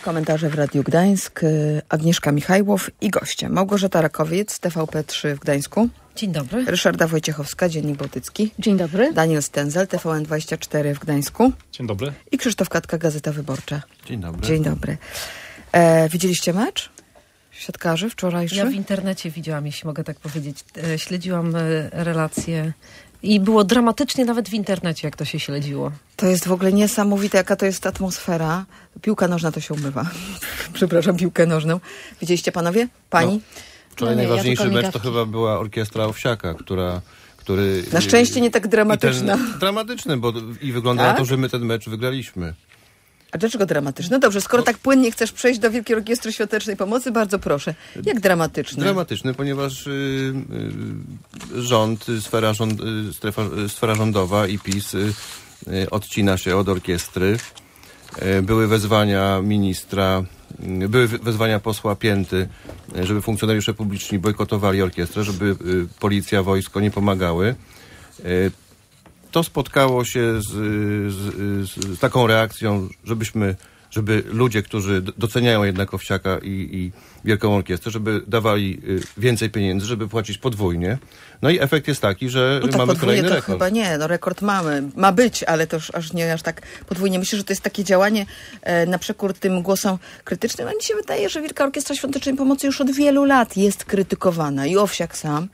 Komentarze w Radiu Gdańsk. Agnieszka Michajłow i goście. Małgorzata Rakowiec, TVP3 w Gdańsku. Dzień dobry. Ryszarda Wojciechowska, Dziennik Bałtycki. Dzień dobry. Daniel Stenzel, TVN24 w Gdańsku. Dzień dobry. I Krzysztof Katka, Gazeta Wyborcza. Dzień dobry. Dzień dobry. Widzieliście mecz siatkarzy wczorajszy? Ja w internecie widziałam, jeśli mogę tak powiedzieć. Śledziłam relacje i było dramatycznie nawet w internecie, jak to się śledziło. To jest w ogóle niesamowite, jaka to jest atmosfera. Piłka nożna to się umywa. Przepraszam, piłkę nożną. Widzieliście panowie? Pani? No, wczoraj najważniejszy mecz to chyba była orkiestra Owsiaka, który... Na szczęście nie tak dramatyczna. Dramatyczny, bo i wygląda na to, że my ten mecz wygraliśmy. A dlaczego dramatyczny? No dobrze, skoro tak płynnie chcesz przejść do Wielkiej Orkiestry Świątecznej Pomocy, bardzo proszę. Jak dramatyczny? Dramatyczny, ponieważ rząd, sfera rządowa i PiS odcina się od orkiestry. Były wezwania ministra, były wezwania posła Pięty, żeby funkcjonariusze publiczni bojkotowali orkiestrę, żeby policja, wojsko nie pomagały. To spotkało się z taką reakcją, żeby ludzie, którzy doceniają jednak Owsiaka i Wielką Orkiestrę, żeby dawali więcej pieniędzy, żeby płacić podwójnie. No i efekt jest taki, że no tak mamy kolejny to rekord. Chyba nie, no rekord mamy. Ma być, ale to już aż tak podwójnie. Myślę, że to jest takie działanie na przekór tym głosom krytycznym. A mi się wydaje, że Wielka Orkiestra Świątecznej Pomocy już od wielu lat jest krytykowana. I Owsiak sam.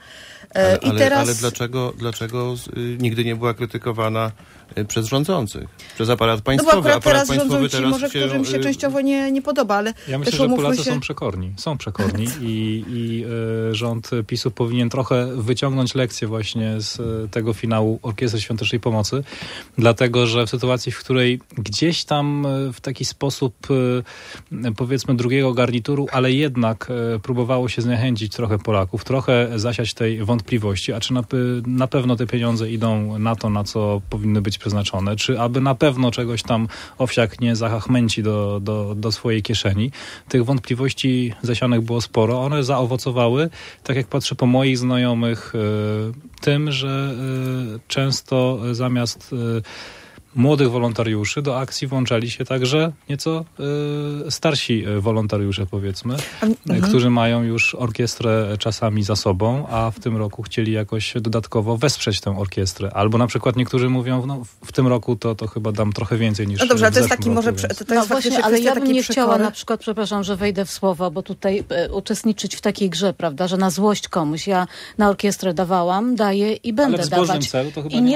Ale dlaczego nigdy nie była krytykowana przez rządzących, przez aparat państwowy? No bo akurat teraz rządzą ci, teraz może którym się częściowo nie podoba, ale ja myślę, że Polacy są przekorni i rząd PiS-u powinien trochę wyciągnąć lekcję właśnie z tego finału Orkiestry Świątecznej Pomocy, dlatego, że w sytuacji, w której gdzieś tam w taki sposób powiedzmy drugiego garnituru, ale jednak próbowało się zniechęcić trochę Polaków, trochę zasiać tej wątpliwości, a czy na pewno te pieniądze idą na to, na co powinny być przeznaczone, czy aby na pewno czegoś tam Owsiak nie zachachmęci do swojej kieszeni. Tych wątpliwości zasianych było sporo. One zaowocowały, tak jak patrzę po moich znajomych, tym, że często zamiast młodych wolontariuszy do akcji włączali się także nieco starsi wolontariusze, powiedzmy, którzy mają już orkiestrę czasami za sobą, a w tym roku chcieli jakoś dodatkowo wesprzeć tę orkiestrę. Albo na przykład niektórzy mówią, no w tym roku to chyba dam trochę więcej niż no dobrze, ale to jest taki może... To jest właśnie, ale ja bym nie chciała na przykład, przepraszam, że wejdę w słowa, bo tutaj uczestniczyć w takiej grze, prawda, że na złość komuś. Ja na orkiestrę daję i będę dawać. Celu to chyba I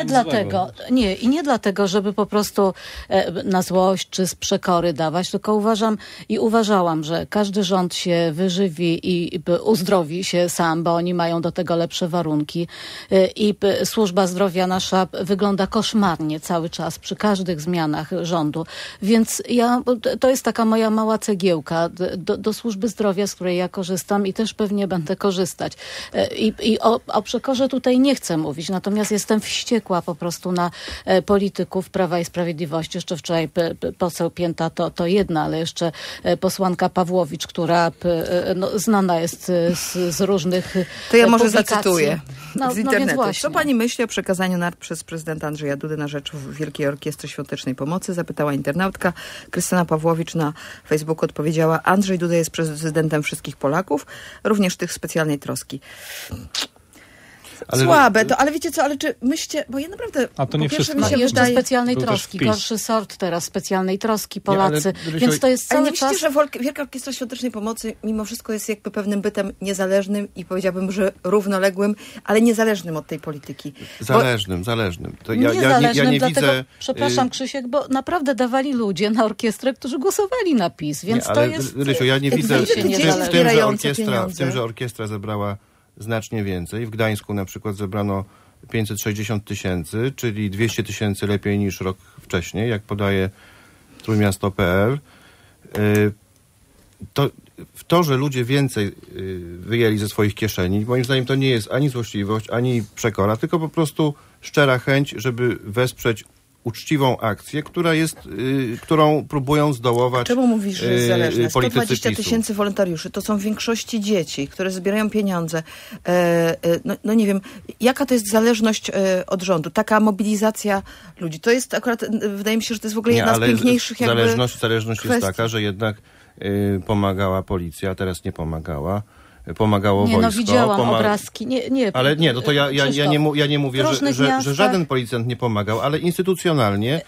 nie dlatego, żeby po prostu na złość czy z przekory dawać, tylko uważałam, że każdy rząd się wyżywi i uzdrowi się sam, bo oni mają do tego lepsze warunki i służba zdrowia nasza wygląda koszmarnie cały czas przy każdych zmianach rządu, więc to jest taka moja mała cegiełka do służby zdrowia, z której ja korzystam i też pewnie będę korzystać. I o przekorze tutaj nie chcę mówić, natomiast jestem wściekła po prostu na polityków Prawa i Sprawiedliwości. Jeszcze wczoraj poseł Pięta to jedna, ale jeszcze posłanka Pawłowicz, która znana jest z różnych to ja może publikacji. Zacytuję z internetu. Co pani myśli o przekazaniu przez prezydenta Andrzeja Dudy na rzecz Wielkiej Orkiestry Świątecznej Pomocy? Zapytała internautka. Krystyna Pawłowicz na Facebooku odpowiedziała: Andrzej Duda jest prezydentem wszystkich Polaków, również tych specjalnej troski. Słabe to, ale wiecie co, ale czy myślcie, bo ja naprawdę... A to nie wszystko. No jeszcze specjalnej troski, gorszy sort teraz specjalnej troski Polacy, więc to jest cały ale nie czas... myślicie, że Wielka Orkiestra Świątecznej Pomocy mimo wszystko jest jakby pewnym bytem niezależnym i powiedziałbym, że równoległym, ale niezależnym od tej polityki. Zależnym. To ja nie dlatego, widzę... Przepraszam, Krzysiek, bo naprawdę dawali ludzie na orkiestrę, którzy głosowali na PiS, więc nie, ale, to jest... Rysiu, ja nie widzę w tym, że orkiestra zebrała znacznie więcej. W Gdańsku na przykład zebrano 560 000, czyli 200 000 lepiej niż rok wcześniej, jak podaje Trójmiasto.pl. To, że ludzie więcej wyjęli ze swoich kieszeni, moim zdaniem to nie jest ani złośliwość, ani przekora, tylko po prostu szczera chęć, żeby wesprzeć uczciwą akcję, którą próbują zdołować czemu mówisz, że jest zależne? 120 PiS-u. 000 wolontariuszy, to są w większości dzieci, które zbierają pieniądze. No nie wiem, jaka to jest zależność od rządu? Taka mobilizacja ludzi. To jest akurat, wydaje mi się, że to jest w ogóle jedna z piękniejszych zależność kwestii. jest taka, że jednak pomagała policja, teraz nie pomagała. Pomagało wojsko. No widziałam obrazki. Nie, ale nie, no to ja nie mówię, że żaden policjant nie pomagał, ale instytucjonalnie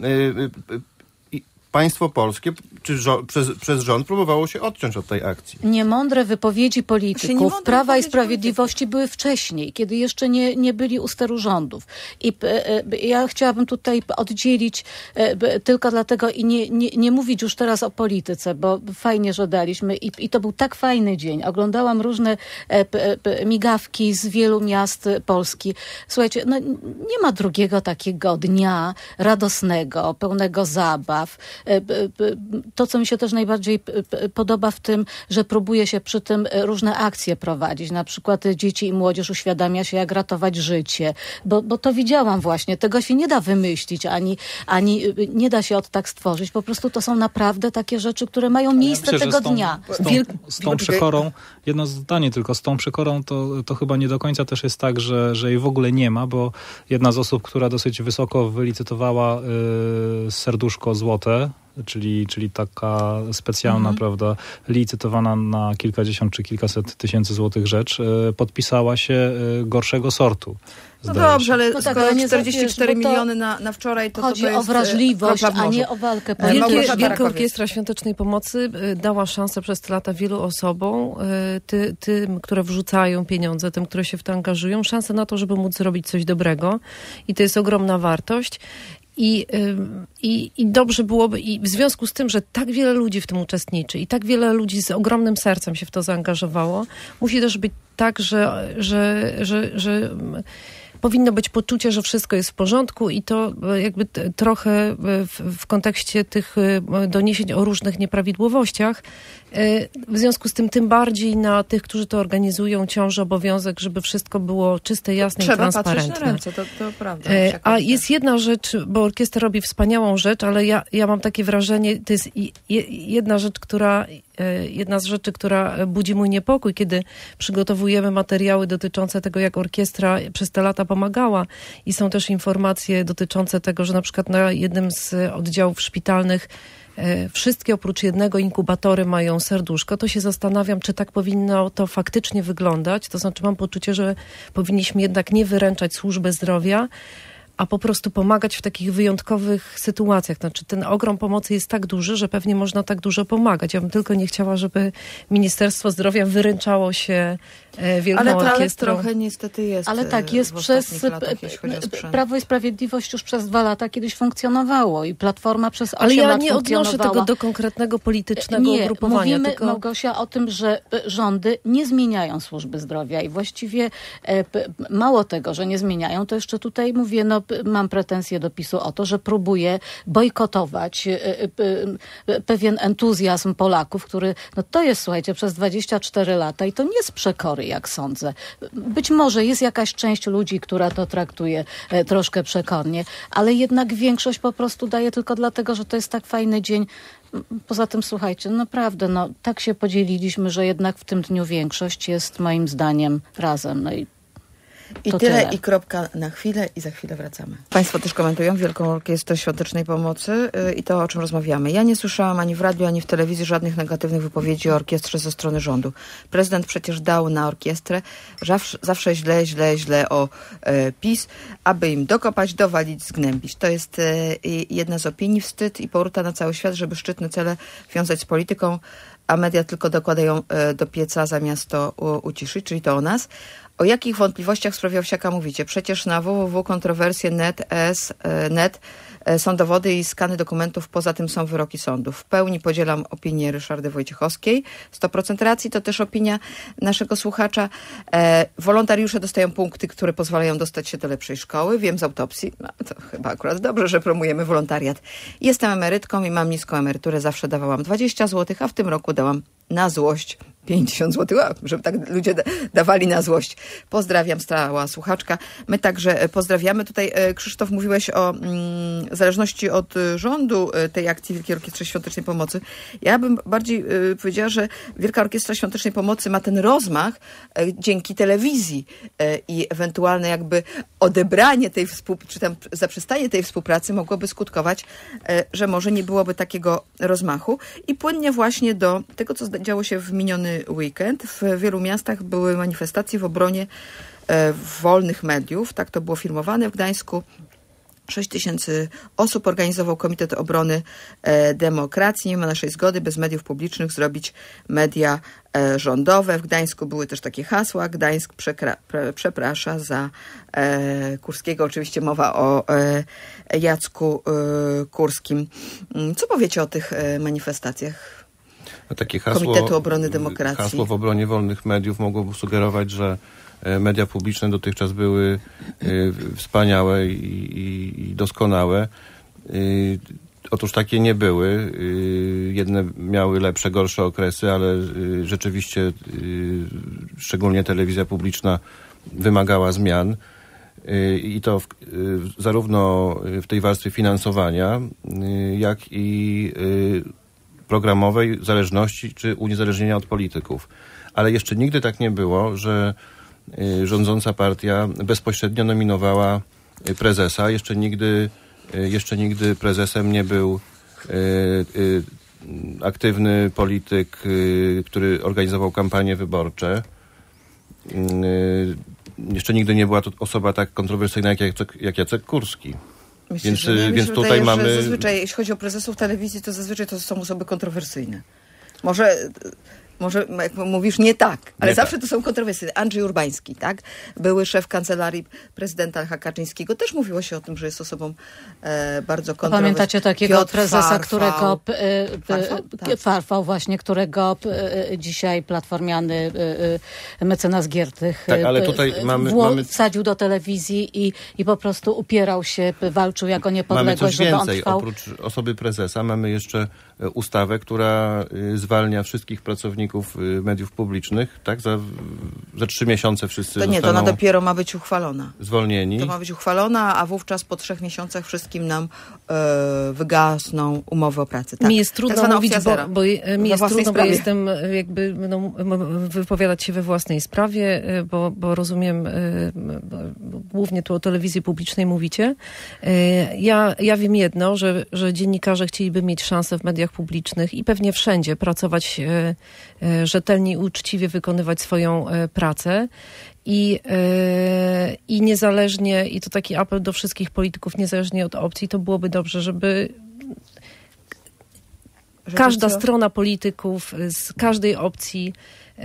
państwo polskie czy przez rząd próbowało się odciąć od tej akcji. Niemądre wypowiedzi polityków Prawa i Sprawiedliwości były wcześniej, kiedy jeszcze nie byli u steru rządów. I ja chciałabym tutaj oddzielić tylko dlatego i nie mówić już teraz o polityce, bo fajnie, że daliśmy i to był tak fajny dzień. Oglądałam różne migawki z wielu miast Polski. Słuchajcie, no nie ma drugiego takiego dnia radosnego, pełnego zabaw. To, co mi się też najbardziej podoba w tym, że próbuje się przy tym różne akcje prowadzić. Na przykład dzieci i młodzież uświadamia się, jak ratować życie. Bo to widziałam właśnie. Tego się nie da wymyślić, ani nie da się od tak stworzyć. Po prostu to są naprawdę takie rzeczy, które mają miejsce tego dnia. Z tą przekorą, jedno zdanie tylko, z tą przekorą to chyba nie do końca też jest tak, że jej w ogóle nie ma, bo jedna z osób, która dosyć wysoko wylicytowała serduszko złote, czyli taka specjalna, prawda, licytowana na kilkadziesiąt czy kilkaset tysięcy złotych rzecz, podpisała się gorszego sortu. No dobrze, ale skoro 44 miliony na wczoraj, to chodzi to jest o wrażliwość, a nie o walkę polityczną. Wielka Orkiestra Świątecznej Pomocy dała szansę przez te lata wielu osobom, tym, które wrzucają pieniądze, tym, które się w to angażują, szansę na to, żeby móc zrobić coś dobrego. I to jest ogromna wartość. I dobrze byłoby, i w związku z tym, że tak wiele ludzi w tym uczestniczy i tak wiele ludzi z ogromnym sercem się w to zaangażowało, musi też być tak, że powinno być poczucie, że wszystko jest w porządku i to jakby trochę w kontekście tych doniesień o różnych nieprawidłowościach. W związku z tym bardziej na tych, którzy to organizują, ciąży obowiązek, żeby wszystko było czyste, jasne i transparentne. Trzeba patrzeć na ręce, to prawda. A jest jedna rzecz, bo orkiestra robi wspaniałą rzecz, ale ja mam takie wrażenie, to jest jedna z rzeczy, która budzi mój niepokój, kiedy przygotowujemy materiały dotyczące tego, jak orkiestra przez te lata pomagała i są też informacje dotyczące tego, że na przykład na jednym z oddziałów szpitalnych wszystkie oprócz jednego inkubatory mają serduszko, to się zastanawiam, czy tak powinno to faktycznie wyglądać. To znaczy mam poczucie, że powinniśmy jednak nie wyręczać służby zdrowia, a po prostu pomagać w takich wyjątkowych sytuacjach. Znaczy ten ogrom pomocy jest tak duży, że pewnie można tak dużo pomagać. Ja bym tylko nie chciała, żeby Ministerstwo Zdrowia wyręczało się Wielką Orkiestrą. Ale trochę niestety jest. Ale tak jest przez latach, Prawo i Sprawiedliwość już przez 2 lata kiedyś funkcjonowało i Platforma przez 8 lat funkcjonowała. funkcjonowała. Ale ja nie odnoszę tego do konkretnego politycznego ugrupowania. Mówimy, tylko... Małgosia, o tym, że rządy nie zmieniają służby zdrowia i właściwie mało tego, że nie zmieniają, to jeszcze tutaj mówię, mam pretensje do PiS-u o to, że próbuje bojkotować pewien entuzjazm Polaków, który, to jest, słuchajcie, przez 24 lata i to nie z przekory, jak sądzę. Być może jest jakaś część ludzi, która to traktuje troszkę przekornie, ale jednak większość po prostu daje tylko dlatego, że to jest tak fajny dzień. Poza tym, słuchajcie, naprawdę, tak się podzieliliśmy, że jednak w tym dniu większość jest moim zdaniem razem. I tyle, i kropka na chwilę i za chwilę wracamy. Państwo też komentują Wielką Orkiestrę Świątecznej Pomocy i to, o czym rozmawiamy. Ja nie słyszałam ani w radiu, ani w telewizji żadnych negatywnych wypowiedzi o orkiestrze ze strony rządu. Prezydent przecież dał na orkiestrę zawsze źle o PiS, aby im dokopać, dowalić, zgnębić. To jest jedna z opinii, wstyd i poruta na cały świat, żeby szczytne cele wiązać z polityką, a media tylko dokładają do pieca zamiast to uciszyć, czyli to o nas. O jakich wątpliwościach w sprawie Owsiaka mówicie? Przecież na www.kontrowersje.net są dowody i skany dokumentów, poza tym są wyroki sądów. W pełni podzielam opinię Ryszardy Wojciechowskiej. 100% racji, to też opinia naszego słuchacza. Wolontariusze dostają punkty, które pozwalają dostać się do lepszej szkoły. Wiem z autopsji, to chyba akurat dobrze, że promujemy wolontariat. Jestem emerytką i mam niską emeryturę. Zawsze dawałam 20 zł, a w tym roku dałam na złość 50 zł, żeby tak ludzie dawali na złość. Pozdrawiam, stała słuchaczka. My także pozdrawiamy. Tutaj Krzysztof, mówiłeś o zależności od rządu tej akcji Wielkiej Orkiestry Świątecznej Pomocy. Ja bym bardziej powiedziała, że Wielka Orkiestra Świątecznej Pomocy ma ten rozmach dzięki telewizji i ewentualne jakby odebranie tej czy tam zaprzestanie tej współpracy mogłoby skutkować, że może nie byłoby takiego rozmachu. I płynnie właśnie do tego, co działo się w miniony weekend. W wielu miastach były manifestacje w obronie wolnych mediów. Tak to było filmowane w Gdańsku. 6 000 osób organizował Komitet Obrony Demokracji. Nie ma naszej zgody bez mediów publicznych zrobić media rządowe. W Gdańsku były też takie hasła. Gdańsk przeprasza za Kurskiego. Oczywiście mowa o Jacku Kurskim. Co powiecie o tych manifestacjach? Takie hasło, Komitetu Obrony Demokracji. Hasło w obronie wolnych mediów mogłoby sugerować, że media publiczne dotychczas były wspaniałe i doskonałe. Otóż takie nie były. Jedne miały lepsze, gorsze okresy, ale rzeczywiście szczególnie telewizja publiczna wymagała zmian. I to zarówno w tej warstwie finansowania, jak i programowej zależności czy uniezależnienia od polityków. Ale jeszcze nigdy tak nie było, że rządząca partia bezpośrednio nominowała prezesa. Jeszcze nigdy prezesem nie był aktywny polityk, który organizował kampanie wyborcze. Jeszcze nigdy nie była to osoba tak kontrowersyjna jak Jacek Kurski. Myślę, więc tutaj wydaje, mamy... Zazwyczaj, jeśli chodzi o prezesów telewizji, to zazwyczaj to są osoby kontrowersyjne. Może jak mówisz, nie tak, ale nie zawsze tak. To są kontrowersyjne. Andrzej Urbański, tak? Były szef kancelarii prezydenta Lecha Kaczyńskiego. Też mówiło się o tym, że jest osobą bardzo kontrowersyjną. Pamiętacie takiego Piotr prezesa, którego Farfał właśnie, którego dzisiaj platformiany mecenas Giertych tak, ale tutaj wsadził do telewizji i po prostu upierał się, walczył jako niepodległość, mamy coś więcej. Żeby on trwał. Oprócz osoby prezesa mamy jeszcze ustawę, która zwalnia wszystkich pracowników mediów publicznych, tak? Za 3 miesiące wszyscy to nie, to ona dopiero ma być uchwalona. Zwolnieni. To ma być uchwalona, a wówczas po 3 miesiącach wszystkim nam wygasną umowy o pracy. Tak. Mi jest trudno mówić, bo jestem jakby wypowiadać się we własnej sprawie, bo rozumiem, głównie tu o telewizji publicznej mówicie. Ja wiem jedno, że dziennikarze chcieliby mieć szansę w mediach publicznych i pewnie wszędzie pracować rzetelnie i uczciwie wykonywać swoją pracę i niezależnie, i to taki apel do wszystkich polityków, niezależnie od opcji, to byłoby dobrze, żeby każda strona polityków z każdej opcji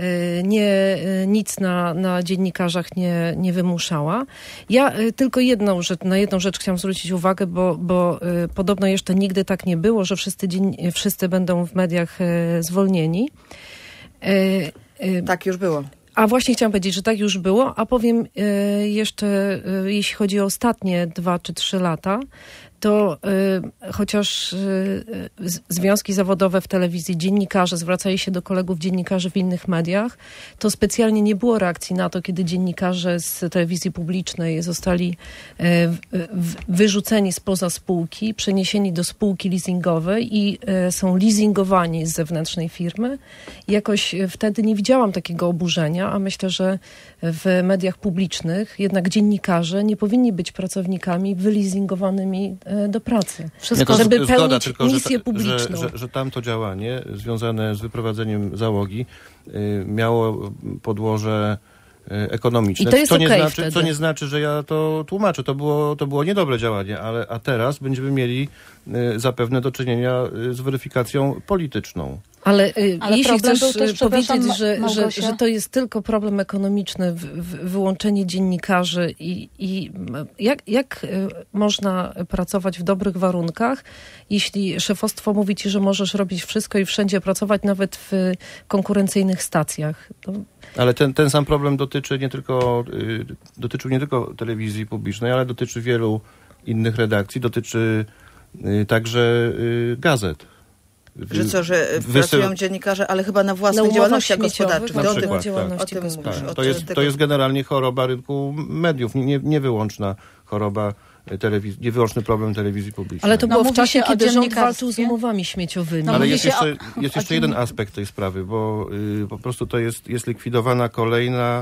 nic na dziennikarzach nie wymuszała. Ja tylko na jedną rzecz chciałam zwrócić uwagę, bo podobno jeszcze nigdy tak nie było, że wszyscy będą w mediach zwolnieni. Tak już było. A właśnie chciałam powiedzieć, że tak już było, a powiem jeszcze, jeśli chodzi o ostatnie 2 czy 3 lata, to chociaż związki zawodowe w telewizji, dziennikarze zwracali się do kolegów dziennikarzy w innych mediach, to specjalnie nie było reakcji na to, kiedy dziennikarze z telewizji publicznej zostali wyrzuceni spoza spółki, przeniesieni do spółki leasingowej i są leasingowani z zewnętrznej firmy. Jakoś wtedy nie widziałam takiego oburzenia, a myślę, że w mediach publicznych jednak dziennikarze nie powinni być pracownikami wyleasingowanymi do pracy. Wszystko, żeby pełnić misję publiczną. Że tamto działanie związane z wyprowadzeniem załogi miało podłoże ekonomiczne. I to jest co nie znaczy, że ja to tłumaczę. To było niedobre działanie, a teraz będziemy mieli zapewne do czynienia z weryfikacją polityczną. Ale jeśli chcesz powiedzieć, że to jest tylko problem ekonomiczny, wyłączenie dziennikarzy i jak można pracować w dobrych warunkach, jeśli szefostwo mówi ci, że możesz robić wszystko i wszędzie pracować, nawet w konkurencyjnych stacjach? Ale ten sam problem dotyczył nie tylko telewizji publicznej, ale dotyczy wielu innych redakcji, dotyczy także gazet. Że co, że pracują dziennikarze, ale chyba na własnych działalnościach gospodarczych. To jest generalnie choroba rynku mediów, nie wyłączna choroba telewizji, niewyłączny problem telewizji publicznej. Ale to było w czasie, kiedy rząd walczył z umowami śmieciowymi. Ale jest jeszcze jeden aspekt tej sprawy, bo po prostu to jest likwidowana kolejna,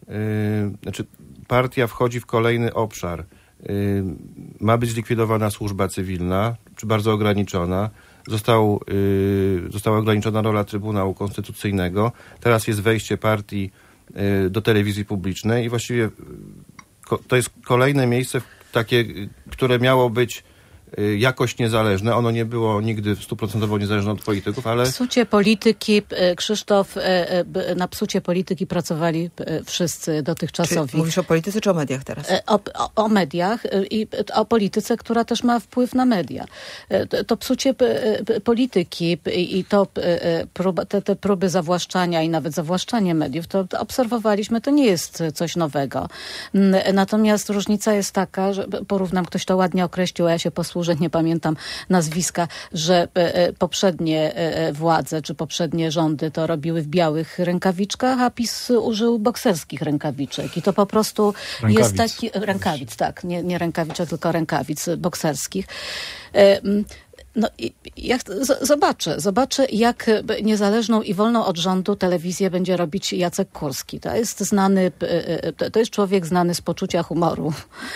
partia wchodzi w kolejny obszar. Ma być zlikwidowana służba cywilna, czy bardzo ograniczona. Została ograniczona rola Trybunału Konstytucyjnego. Teraz jest wejście partii do telewizji publicznej i właściwie to jest kolejne miejsce takie, które miało być jakoś niezależne. Ono nie było nigdy 100% niezależne od polityków, ale... Psucie polityki, Krzysztof, na psucie polityki pracowali wszyscy dotychczasowi. Czy mówisz o polityce czy o mediach teraz? O mediach i o polityce, która też ma wpływ na media. To psucie polityki i te próby zawłaszczania i nawet zawłaszczanie mediów, to obserwowaliśmy, to nie jest coś nowego. Natomiast różnica jest taka, że porównam, ktoś to ładnie określił, a ja się posłużę, nie pamiętam nazwiska, że poprzednie władze czy poprzednie rządy to robiły w białych rękawiczkach, a PiS użył bokserskich rękawiczek. I to po prostu jest taki... Rękawic, tak. Nie rękawiczek, tylko rękawic bokserskich. No i zobaczę, jak niezależną i wolną od rządu telewizję będzie robić Jacek Kurski. To jest człowiek znany z poczucia humoru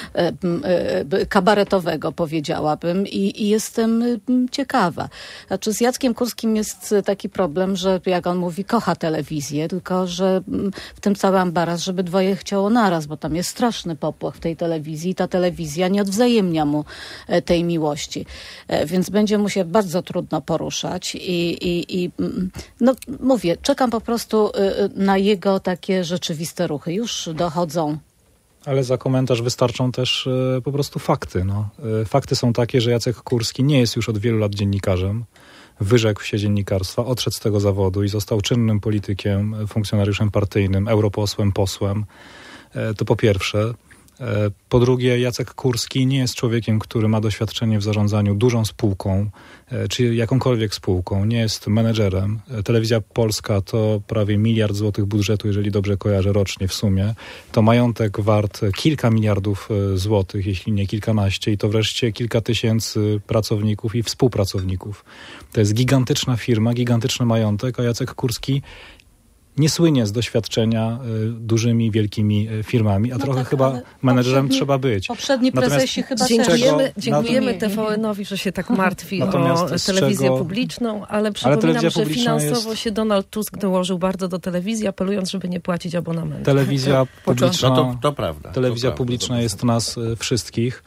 kabaretowego, powiedziałabym, i jestem ciekawa. Znaczy z Jackiem Kurskim jest taki problem, że jak on mówi, kocha telewizję, tylko że w tym cały ambaras, żeby dwoje chciało naraz, bo tam jest straszny popłoch w tej telewizji i ta telewizja nie odwzajemnia mu tej miłości. Więc będzie mu się bardzo trudno poruszać i no mówię, czekam po prostu na jego takie rzeczywiste ruchy. Już dochodzą. Ale za komentarz wystarczą też po prostu fakty. No. Fakty są takie, że Jacek Kurski nie jest już od wielu lat dziennikarzem. Wyrzekł się dziennikarstwa, odszedł z tego zawodu i został czynnym politykiem, funkcjonariuszem partyjnym, europosłem, posłem. To po pierwsze. Po drugie, Jacek Kurski nie jest człowiekiem, który ma doświadczenie w zarządzaniu dużą spółką, czy jakąkolwiek spółką. Nie jest menedżerem. Telewizja Polska to prawie 1 miliard złotych budżetu, jeżeli dobrze kojarzę, rocznie w sumie. To majątek wart kilka miliardów złotych, jeśli nie kilkanaście, i to wreszcie kilka tysięcy pracowników i współpracowników. To jest gigantyczna firma, gigantyczny majątek, a Jacek Kurski nie słynie z doświadczenia dużymi, wielkimi firmami, a trochę chyba menedżerem trzeba być. Poprzedni prezesi chyba Dziękujemy TVN-owi, że się tak martwi o telewizję publiczną, ale przypominam, że finansowo się Donald Tusk dołożył bardzo do telewizji, apelując, żeby nie płacić abonamentu. Telewizja publiczna, to prawda. Telewizja publiczna jest nas wszystkich.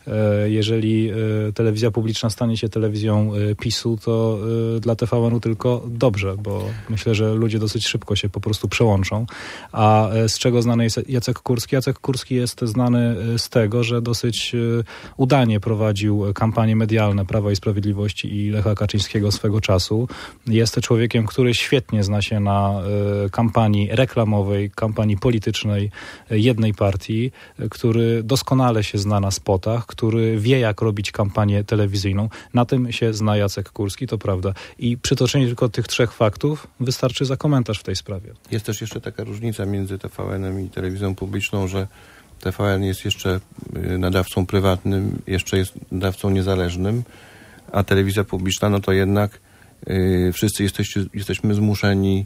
Jeżeli telewizja publiczna stanie się telewizją PiS-u, to dla TVN-u tylko dobrze, bo myślę, że ludzie dosyć szybko się po prostu przełączą. A z czego znany jest Jacek Kurski? Jacek Kurski jest znany z tego, że dosyć udanie prowadził kampanie medialne Prawa i Sprawiedliwości i Lecha Kaczyńskiego swego czasu. Jest człowiekiem, który świetnie zna się na kampanii reklamowej, kampanii politycznej jednej partii, który doskonale się zna na spotach, który wie, jak robić kampanię telewizyjną. Na tym się zna Jacek Kurski, to prawda. I przytoczenie tylko tych 3 faktów wystarczy za komentarz w tej sprawie. Jest też jeszcze taka różnica między TVN-em i telewizją publiczną, że TVN jest jeszcze nadawcą prywatnym, jeszcze jest nadawcą niezależnym, a telewizja publiczna, no to jednak wszyscy jesteśmy zmuszeni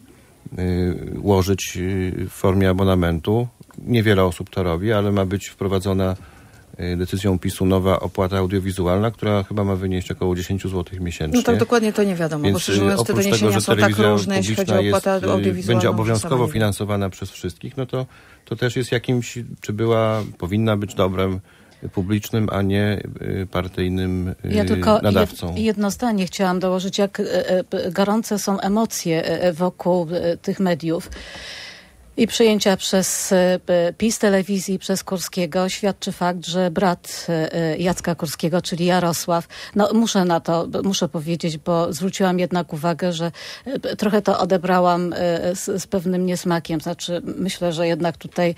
łożyć w formie abonamentu. Niewiele osób to robi, ale ma być wprowadzona decyzją PiS-u nowa opłata audiowizualna, która chyba ma wynieść około 10 zł miesięcznie. No tak dokładnie to nie wiadomo, więc bo szczerze mówiąc te doniesienia są tak różne, jeśli chodzi o opłatę audiowizualną. Będzie obowiązkowo finansowana przez wszystkich, no to też jest jakimś, czy powinna być dobrem publicznym, a nie partyjnym ja tylko nadawcą. Jedno zdanie chciałam dołożyć, jak gorące są emocje wokół tych mediów. I przejęcia przez PiS telewizji, przez Kurskiego świadczy fakt, że brat Jacka Kurskiego, czyli Jarosław, no muszę powiedzieć, bo zwróciłam jednak uwagę, że trochę to odebrałam z pewnym niesmakiem. Znaczy, myślę, że jednak tutaj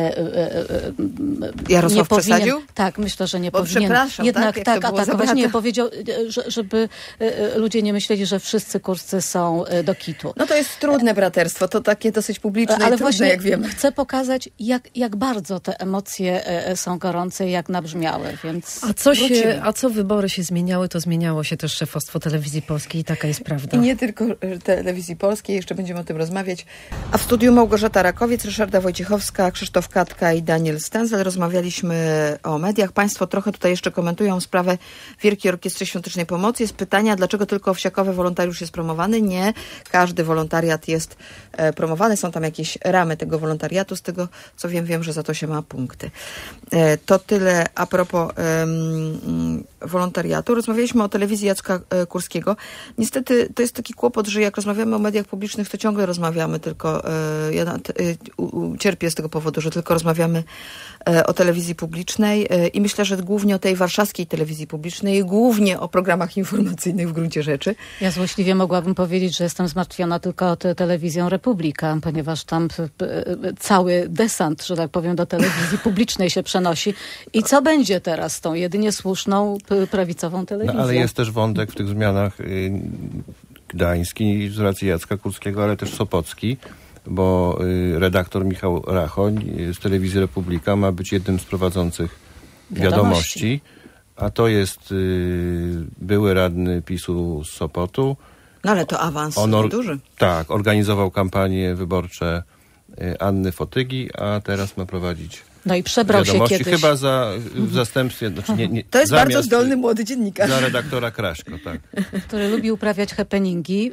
Jarosław przesadził? Tak, myślę, że nie bo powinien. Przepraszam, jednak tak, właśnie powiedział, żeby ludzie nie myśleli, że wszyscy Kurscy są do kitu. No to jest trudne braterstwo, to takie dosyć publiczne i trudne, właśnie jak wiemy. Chcę pokazać, jak bardzo te emocje są gorące i jak nabrzmiały, więc A co wybory się zmieniały, to zmieniało się też szefostwo Telewizji Polskiej i taka jest prawda. I nie tylko Telewizji Polskiej, jeszcze będziemy o tym rozmawiać. A w studiu Małgorzata Rakowiec, Ryszarda Wojciechowska, Krzysztof Katka i Daniel Stęzel. Rozmawialiśmy o mediach. Państwo trochę tutaj jeszcze komentują sprawę Wielkiej Orkiestry Świątecznej Pomocy. Jest pytania, dlaczego tylko owsiakowy wolontariusz jest promowany? Nie, każdy wolontariat jest promowany. Są tam jakieś ramy tego wolontariatu. Z tego, co wiem, że za to się ma punkty. To tyle a propos wolontariatu. Rozmawialiśmy o telewizji Jacka Kurskiego. Niestety to jest taki kłopot, że jak rozmawiamy o mediach publicznych, to ciągle rozmawiamy tylko, ja cierpię z tego powodu, że tylko rozmawiamy o telewizji publicznej i myślę, że głównie o tej warszawskiej telewizji publicznej i głównie o programach informacyjnych w gruncie rzeczy. Ja złośliwie mogłabym powiedzieć, że jestem zmartwiona tylko telewizją Republika, ponieważ tam cały desant, że tak powiem, do telewizji publicznej się przenosi. I co będzie teraz z tą jedynie słuszną prawicową telewizją? No, ale jest też wątek w tych zmianach gdański z racji Jacka Kurskiego, ale też sopocki, bo redaktor Michał Rachoń z Telewizji Republika ma być jednym z prowadzących wiadomości, a to jest były radny PiS-u z Sopotu. No ale to awans duży. Tak, organizował kampanie wyborcze Anny Fotygi, a teraz ma prowadzić no i przebrał się kiedyś. Chyba w zastępstwie... Znaczy to jest bardzo zdolny młody dziennikarz. Za redaktora Kraśko, tak. Który lubi uprawiać happeningi,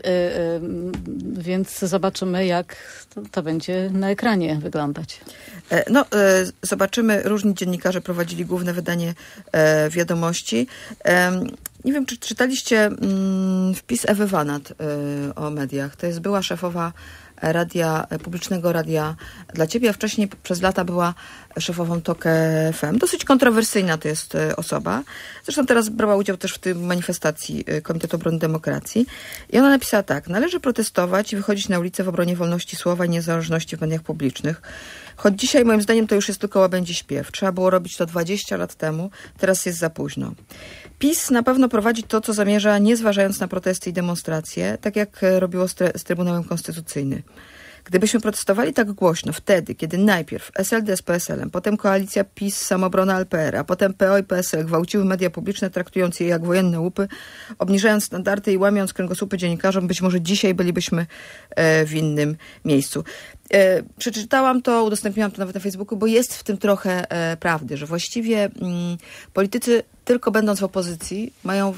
więc zobaczymy, jak to będzie na ekranie wyglądać. Zobaczymy. Różni dziennikarze prowadzili główne wydanie wiadomości. Nie wiem, czy czytaliście wpis Ewy Wanat o mediach. To jest była szefowa publicznego radia dla Ciebie, a wcześniej przez lata była szefową TOK FM. Dosyć kontrowersyjna to jest osoba. Zresztą teraz brała udział też w tej manifestacji Komitetu Obrony Demokracji. I ona napisała tak: należy protestować i wychodzić na ulicę w obronie wolności słowa i niezależności w mediach publicznych. Choć dzisiaj moim zdaniem to już jest tylko łabędzi śpiew. Trzeba było robić to 20 lat temu, teraz jest za późno. PiS na pewno prowadzi to, co zamierza, nie zważając na protesty i demonstracje, tak jak robiło z Trybunałem Konstytucyjnym. Gdybyśmy protestowali tak głośno wtedy, kiedy najpierw SLD z PSL-em, potem koalicja PiS, Samobrona LPR, a potem PO i PSL gwałciły media publiczne, traktując je jak wojenne łupy, obniżając standardy i łamiąc kręgosłupy dziennikarzom, być może dzisiaj bylibyśmy w innym miejscu. Przeczytałam to, udostępniłam to nawet na Facebooku, bo jest w tym trochę prawdy, że właściwie politycy tylko będąc w opozycji mają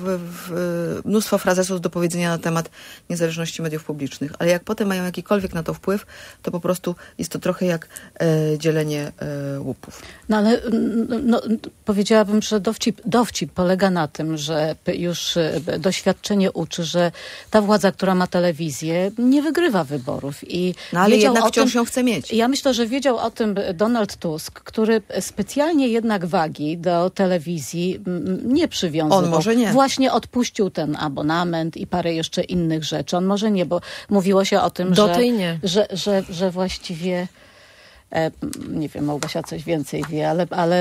mnóstwo frazesów do powiedzenia na temat niezależności mediów publicznych, ale jak potem mają jakikolwiek na to wpływ, to po prostu jest to trochę jak dzielenie łupów. No ale powiedziałabym, że dowcip polega na tym, że już doświadczenie uczy, że ta władza, która ma telewizję, nie wygrywa wyborów. No ale jednak wciąż ją chce mieć. Ja myślę, że wiedział o tym Donald Tusk, który specjalnie jednak wagi do telewizji nie przywiązywał. On może nie. Właśnie odpuścił ten abonament i parę jeszcze innych rzeczy. On może nie, bo mówiło się o tym, że właściwie nie wiem, Małgosia coś więcej wie, ale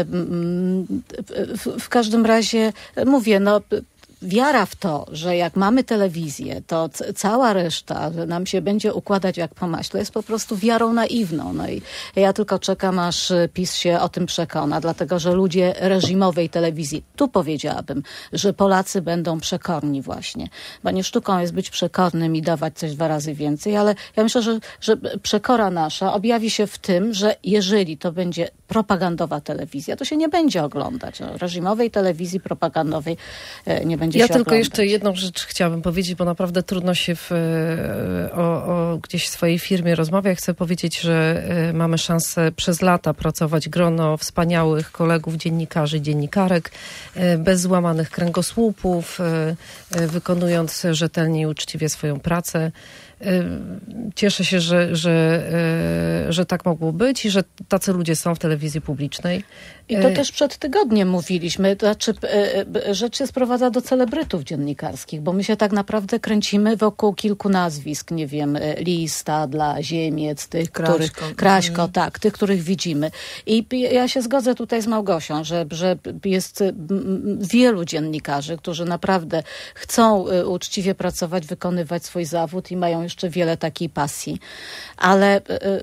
w każdym razie mówię, wiara w to, że jak mamy telewizję, to cała reszta nam się będzie układać jak po maśle, jest po prostu wiarą naiwną. No i ja tylko czekam, aż PiS się o tym przekona, dlatego że ludzie reżimowej telewizji, tu powiedziałabym, że Polacy będą przekorni właśnie. Bo nie sztuką jest być przekornym i dawać coś 2 razy więcej, ale ja myślę, że przekora nasza objawi się w tym, że jeżeli to będzie propagandowa telewizja, to się nie będzie oglądać. Reżimowej telewizji propagandowej nie będzie się tylko oglądać. Jeszcze jedną rzecz chciałabym powiedzieć, bo naprawdę trudno się o gdzieś w swojej firmie rozmawia. Chcę powiedzieć, że mamy szansę przez lata pracować grono wspaniałych kolegów, dziennikarzy, dziennikarek, bez złamanych kręgosłupów, wykonując rzetelnie i uczciwie swoją pracę. Cieszę się, że tak mogło być i że tacy ludzie są w telewizji publicznej. I to też przed tygodniem mówiliśmy. To znaczy, rzecz się sprowadza do celebrytów dziennikarskich, bo my się tak naprawdę kręcimy wokół kilku nazwisk. Nie wiem, Lista, dla Ziemiec, tych, Kraśko, tak, tych, których widzimy. I ja się zgodzę tutaj z Małgosią, że jest wielu dziennikarzy, którzy naprawdę chcą uczciwie pracować, wykonywać swój zawód i mają jeszcze wiele takiej pasji. Ale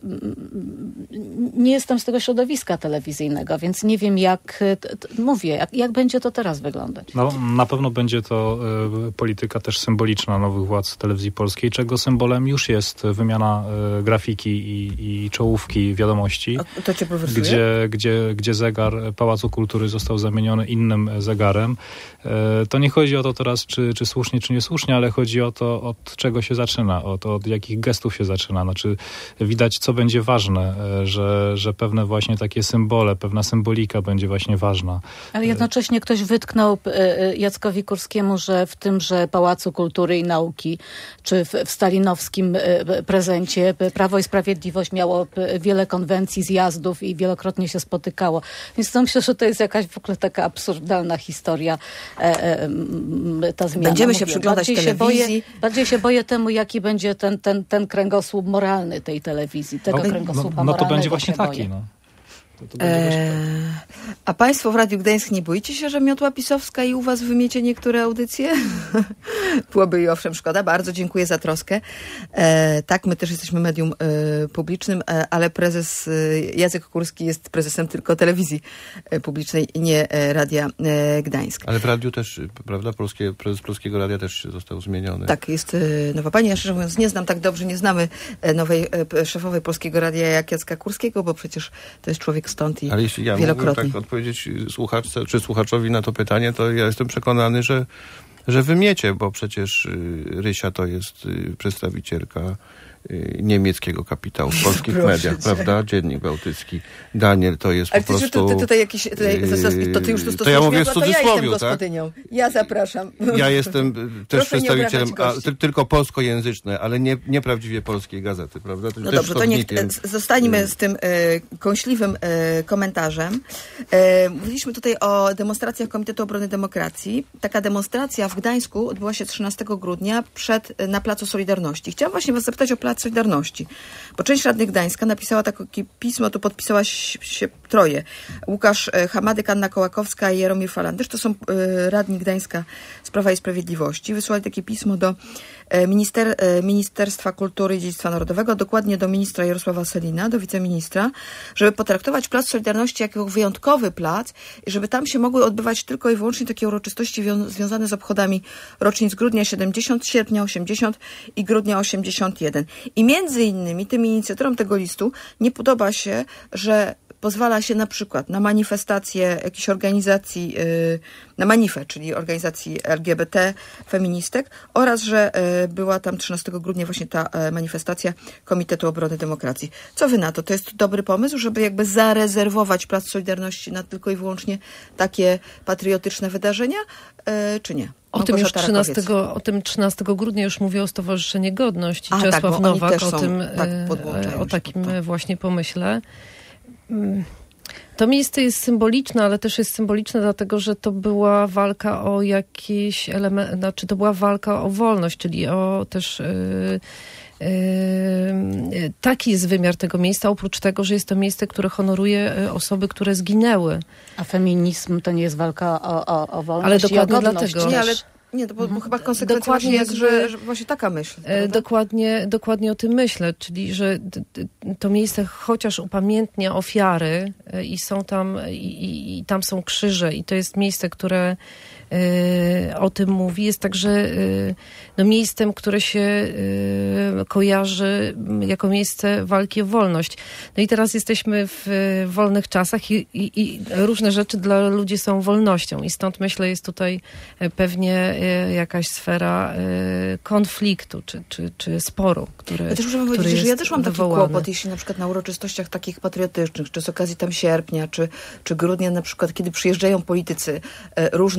nie jestem z tego środowiska telewizyjnego, więc nie wiem, jak będzie to teraz wyglądać. No, na pewno będzie to polityka też symboliczna nowych władz telewizji polskiej, czego symbolem już jest wymiana grafiki i czołówki wiadomości. A to cię bulwersuje? Gdzie zegar Pałacu Kultury został zamieniony innym zegarem. To nie chodzi o to teraz, czy słusznie, czy niesłusznie, ale chodzi o to, od czego się zaczyna, od jakich gestów się zaczyna. Znaczy, widać, co będzie ważne, że pewne właśnie takie symbole, pewna symbolika będzie właśnie ważna. Ale jednocześnie ktoś wytknął Jackowi Kurskiemu, że w tymże Pałacu Kultury i Nauki, czy w stalinowskim prezencie Prawo i Sprawiedliwość miało wiele konwencji, zjazdów i wielokrotnie się spotykało. Więc to myślę, że to jest jakaś w ogóle taka absurdalna historia, ta zmiana. Będziemy się przyglądać telewizji. Bardziej się boję temu, jaki będzie ten kręgosłup moralny tej telewizji. Tego kręgosłupa moralnego to będzie właśnie taki. A państwo w Radiu Gdańsk nie boicie się, że miotła pisowska i u was wymiecie niektóre audycje? Byłoby i owszem szkoda. Bardzo dziękuję za troskę. Tak, my też jesteśmy medium publicznym, ale prezes Jacek Kurski jest prezesem tylko telewizji publicznej i nie Radia Gdańsk. Ale w radiu też, prawda, prezes Polskiego Radia też został zmieniony. Tak, jest nowa pani. Ja szczerze mówiąc nie znam tak dobrze, nie znamy nowej szefowej Polskiego Radia jak Jacka Kurskiego, bo przecież to jest człowiek stąd i ale jeśli ja mógłbym tak odpowiedzieć słuchaczce czy słuchaczowi na to pytanie, to ja jestem przekonany, że wymiecie, bo przecież Rysia to jest przedstawicielka niemieckiego kapitału w polskich mediach, prawda? Dziennik Bałtycki. Daniel to jest po prostu... Ale ty jakiś... To ty już tu to ja mówię w cudzysłowie, ja jestem gospodynią. Tak? Ja zapraszam. Ja jestem też przedstawicielem tylko polskojęzyczne, ale nieprawdziwie polskiej gazety, prawda? No dobrze, to niech zostańmy z tym kąśliwym komentarzem. Mówiliśmy tutaj o demonstracjach Komitetu Obrony Demokracji. Taka demonstracja w Gdańsku odbyła się 13 grudnia na Placu Solidarności. Chciałam właśnie was zapytać o Plac Solidarności, bo część radnych Gdańska napisała takie pismo, tu podpisała się troje. Łukasz Hamadyk, Anna Kołakowska i Jaromir Falandysz. To są radni Gdańska z Prawa i Sprawiedliwości. Wysłali takie pismo do Ministerstwa Kultury i Dziedzictwa Narodowego, dokładnie do ministra Jarosława Sellina, do wiceministra, żeby potraktować Plac Solidarności jako wyjątkowy plac i żeby tam się mogły odbywać tylko i wyłącznie takie uroczystości związane z obchodami rocznic grudnia 70, sierpnia 80 i grudnia 81. I między innymi tym inicjatorom tego listu nie podoba się, że pozwala się na przykład na manifestacje jakichś organizacji, na manifę, czyli organizacji LGBT, feministek oraz, że była tam 13 grudnia właśnie ta manifestacja Komitetu Obrony Demokracji. Co wy na to? To jest dobry pomysł, żeby jakby zarezerwować Plac Solidarności na tylko i wyłącznie takie patriotyczne wydarzenia, czy nie? O tym 13 grudnia już mówiło Stowarzyszenie Godność i Czesław tak, Nowak o takim właśnie pomyśle. To miejsce jest symboliczne, ale też jest symboliczne dlatego, że to była walka o jakiś element, znaczy to była walka o wolność, czyli o też taki jest wymiar tego miejsca, oprócz tego, że jest to miejsce, które honoruje osoby, które zginęły. A feminizm to nie jest walka o wolność, ale dokładnie i o godność. dlatego. Nie, bo chyba konsekwencja właśnie jest, że właśnie taka myśl. Dokładnie o tym myślę, czyli że to miejsce chociaż upamiętnia ofiary i są tam i tam są krzyże i to jest miejsce, które o tym mówi, jest także miejscem, które się kojarzy jako miejsce walki o wolność. No i teraz jesteśmy w wolnych czasach i różne rzeczy dla ludzi są wolnością i stąd myślę jest tutaj pewnie jakaś sfera konfliktu czy sporu, który ja też muszę powiedzieć, że ja też mam taki kłopot, jeśli na przykład na uroczystościach takich patriotycznych, czy z okazji tam sierpnia, czy grudnia na przykład, kiedy przyjeżdżają politycy różnych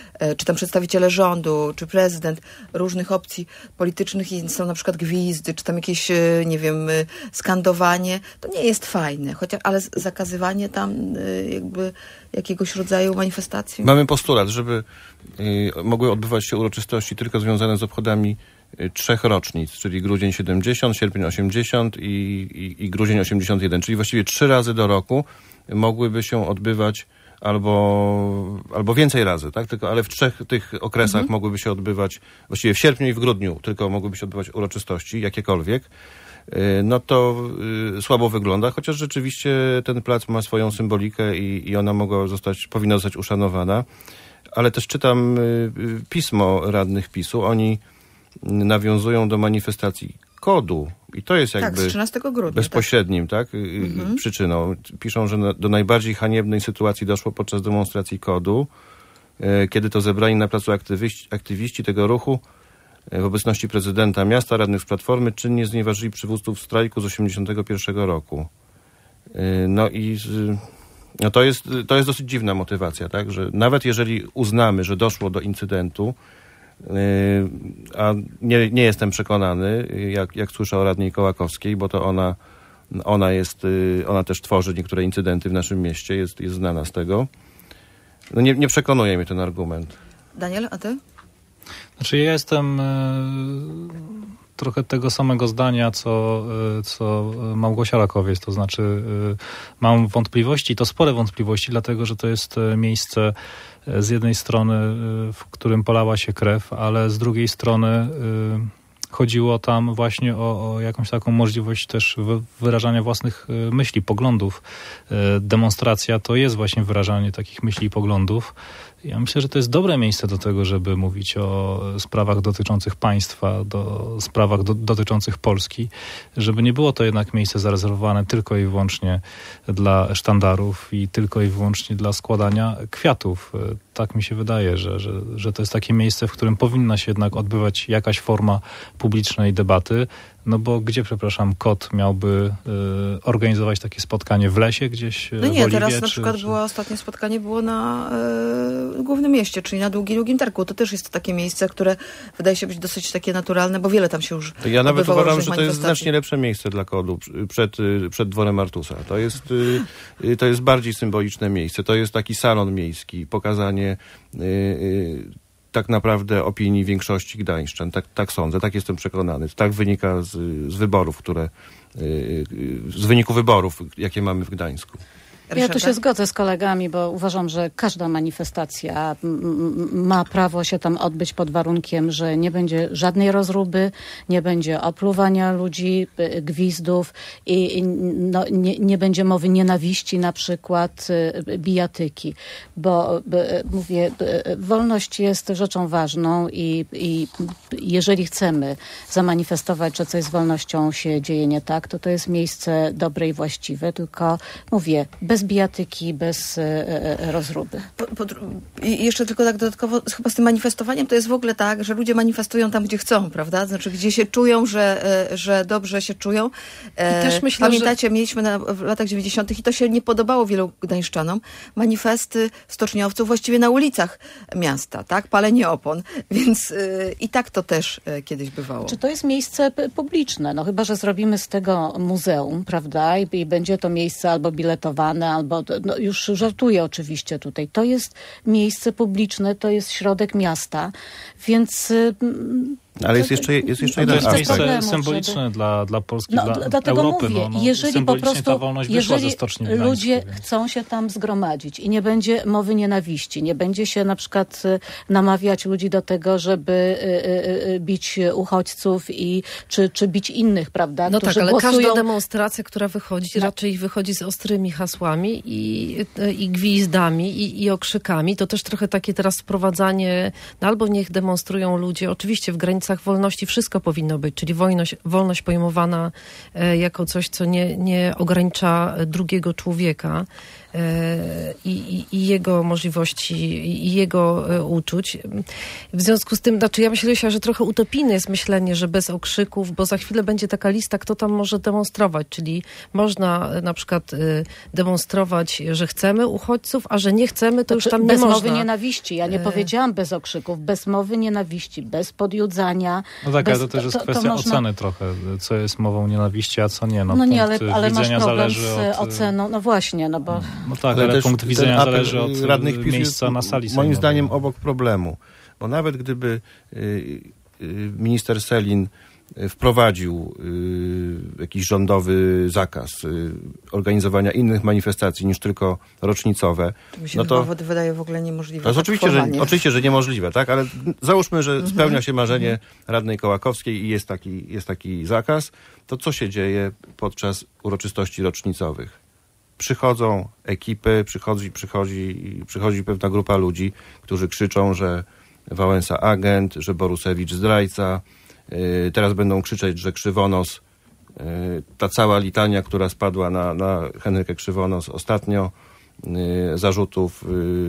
czy tam przedstawiciele rządu, czy prezydent różnych opcji politycznych i są na przykład gwizdy, czy tam jakieś, nie wiem, skandowanie, to nie jest fajne. Ale zakazywanie tam jakby jakiegoś rodzaju manifestacji. Mamy postulat, żeby mogły odbywać się uroczystości tylko związane z obchodami 3 rocznic, czyli grudzień 70, sierpień 80 i grudzień 81, czyli właściwie 3 razy do roku mogłyby się odbywać albo więcej razy, tak? Ale w 3 tych okresach mogłyby się odbywać, właściwie w sierpniu i w grudniu tylko mogłyby się odbywać uroczystości, jakiekolwiek. No to słabo wygląda, chociaż rzeczywiście ten plac ma swoją symbolikę i ona powinna zostać uszanowana. Ale też czytam pismo radnych PiS-u. Oni nawiązują do manifestacji KOD-u i to jest jakby z 13 grudnia, bezpośrednim przyczyną. Piszą, że do najbardziej haniebnej sytuacji doszło podczas demonstracji KOD-u, kiedy to zebrani na placu aktywiści tego ruchu w obecności prezydenta miasta, radnych z Platformy, czynnie znieważyli przywódców strajku z 81 roku. To jest dosyć dziwna motywacja, tak? Że nawet jeżeli uznamy, że doszło do incydentu, a nie jestem przekonany, jak słyszę o radnej Kołakowskiej, bo to ona też tworzy niektóre incydenty w naszym mieście, jest znana z tego. Nie przekonuje mnie ten argument. Daniel, a ty? Znaczy ja jestem trochę tego samego zdania, co Małgosia Rakowiec, to znaczy mam wątpliwości, to spore wątpliwości, dlatego że to jest miejsce z jednej strony, w którym polała się krew, ale z drugiej strony chodziło tam właśnie o jakąś taką możliwość też wyrażania własnych myśli, poglądów. Demonstracja to jest właśnie wyrażanie takich myśli i poglądów. Ja myślę, że to jest dobre miejsce do tego, żeby mówić o sprawach dotyczących państwa, sprawach dotyczących Polski, żeby nie było to jednak miejsce zarezerwowane tylko i wyłącznie dla sztandarów i tylko i wyłącznie dla składania kwiatów. Tak mi się wydaje, że to jest takie miejsce, w którym powinna się jednak odbywać jakaś forma publicznej debaty. No bo gdzie, przepraszam, KOD miałby organizować takie spotkanie w lesie gdzieś w Oliwie? Teraz na przykład ostatnie spotkanie było na Głównym Mieście, czyli na Długim Targu. To też jest takie miejsce, które wydaje się być dosyć takie naturalne, bo wiele tam się już Ja nawet uważam, że to jest znacznie lepsze miejsce dla KOD-u przed dworem Artusa. To jest bardziej symboliczne miejsce. To jest taki salon miejski, pokazanie tak naprawdę opinii większości gdańszczan. Tak sądzę, tak jestem przekonany. Tak wynika z wyniku wyborów, jakie mamy w Gdańsku. Ja tu się zgodzę z kolegami, bo uważam, że każda manifestacja ma prawo się tam odbyć pod warunkiem, że nie będzie żadnej rozruby, nie będzie opluwania ludzi, gwizdów i nie będzie mowy nienawiści, na przykład bijatyki. Bo mówię, wolność jest rzeczą ważną i jeżeli chcemy zamanifestować, że coś z wolnością się dzieje nie tak, to jest miejsce dobre i właściwe, tylko mówię, bez bijatyki, bez rozruby. I jeszcze tylko tak dodatkowo, chyba z tym manifestowaniem to jest w ogóle tak, że ludzie manifestują tam, gdzie chcą, prawda? Znaczy, gdzie się czują, że dobrze się czują. I też myślę, pamiętacie, mieliśmy w latach 90. i to się nie podobało wielu gdańszczanom, manifesty stoczniowców właściwie na ulicach miasta, tak? Palenie opon. Więc i tak to też kiedyś bywało. Czy to jest miejsce publiczne? No chyba, że zrobimy z tego muzeum, prawda? I będzie to miejsce albo biletowane, albo, już żartuję oczywiście tutaj, to jest miejsce publiczne, to jest środek miasta, więc... Ale jest jeszcze jeden aspekt. To jest miejsce symboliczne dla Polski, dla dlatego Europy. Mówię, jeżeli po prostu, ta wolność wyszła ze Stoczni Gdańskiej, ludzie chcą się tam zgromadzić i nie będzie mowy nienawiści, nie będzie się na przykład namawiać ludzi do tego, żeby bić uchodźców czy bić innych, prawda? No tak, ale każda demonstracja, która wychodzi, raczej wychodzi z ostrymi hasłami i gwizdami i okrzykami. To też trochę takie teraz sprowadzanie, albo niech demonstrują ludzie, oczywiście w granicach wolności wszystko powinno być, czyli wolność pojmowana jako coś, co nie ogranicza drugiego człowieka. i jego możliwości i jego uczuć. W związku z tym, ja myślę, że trochę utopijne jest myślenie, że bez okrzyków, bo za chwilę będzie taka lista, kto tam może demonstrować, czyli można na przykład demonstrować, że chcemy uchodźców, a że nie chcemy, to już tam nie bez można. Bez mowy nienawiści. Ja nie powiedziałam bez okrzyków. Bez mowy nienawiści, bez podjudzania. No tak, ale to też jest kwestia oceny trochę, co jest mową nienawiści, a co nie. No nie, ale masz problem z oceną. No właśnie, bo... No tak, ale punkt widzenia zależy od radnych miejsca na sali sejmowej. Moim zdaniem obok problemu. Bo nawet gdyby minister Sellin wprowadził jakiś rządowy zakaz organizowania innych manifestacji niż tylko rocznicowe. To mi się wydaje w ogóle niemożliwe. To jest oczywiście, że niemożliwe, tak? Ale załóżmy, że spełnia się marzenie radnej Kołakowskiej i jest taki zakaz. To co się dzieje podczas uroczystości rocznicowych? Przychodzą ekipy, przychodzi pewna grupa ludzi, którzy krzyczą, że Wałęsa agent, że Borusewicz zdrajca. Teraz będą krzyczeć, że Krzywonos, ta cała litania, która spadła na Henrykę Krzywonos ostatnio, zarzutów.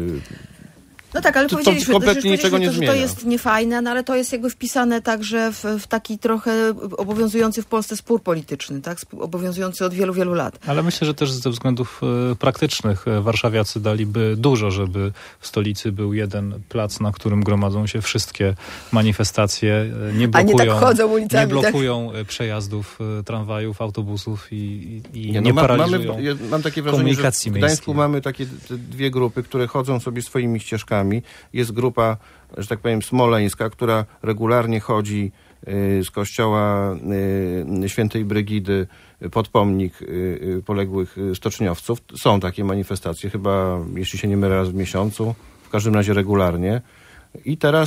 No tak, ale powiedzieliśmy, że to jest niefajne, no ale to jest jakby wpisane także w taki trochę obowiązujący w Polsce spór polityczny, tak? Obowiązujący od wielu, wielu lat. Ale myślę, że też ze względów praktycznych warszawiacy daliby dużo, żeby w stolicy był jeden plac, na którym gromadzą się wszystkie manifestacje, nie blokują przejazdów tramwajów, autobusów i nie paraliżują mam takie wrażenie, że w Gdańsku mamy takie dwie grupy, które chodzą sobie swoimi ścieżkami. Jest grupa, że tak powiem, smoleńska, która regularnie chodzi z kościoła Świętej Brygidy pod pomnik poległych stoczniowców. Są takie manifestacje, chyba, jeśli się nie mylę, raz w miesiącu, w każdym razie regularnie. I teraz